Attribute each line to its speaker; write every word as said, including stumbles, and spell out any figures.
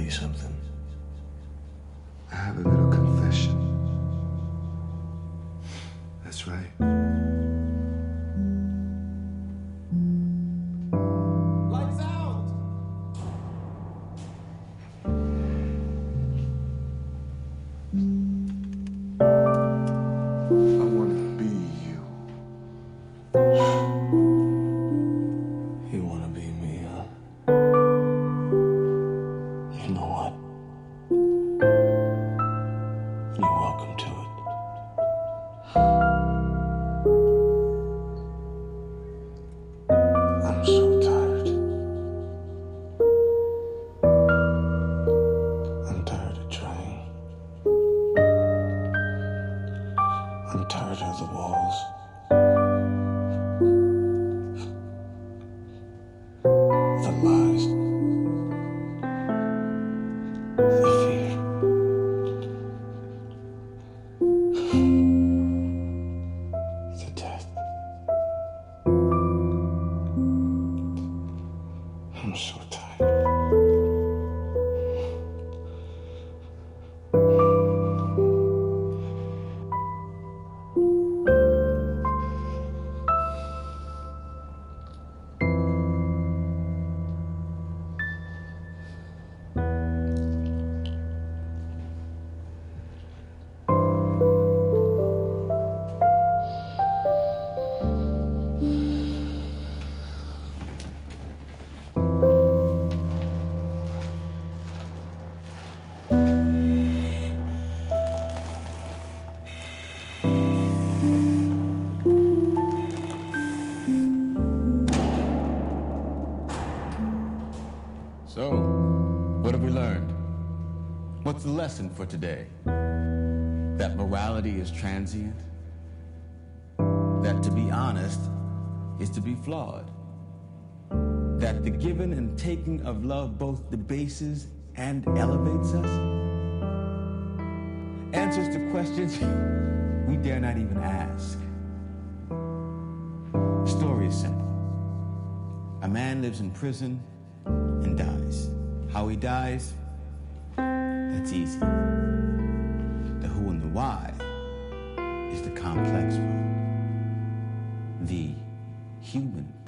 Speaker 1: you something.
Speaker 2: I have a little confession. That's right.
Speaker 3: Lights out!
Speaker 2: I want to be you.
Speaker 1: You want to be me, huh? You know what? You're welcome to it. I'm so tired. I'm tired of trying. I'm tired of the walls. The lies. The fear. The death. I'm so tired.
Speaker 4: So, what have we learned? What's the lesson for today? That morality is transient? That to be honest is to be flawed? That the giving and taking of love both debases and elevates us? Answers to questions we dare not even ask. The story is simple. A man lives in prison and dies. How he dies, that's easy. The who and the why is the complex one. The human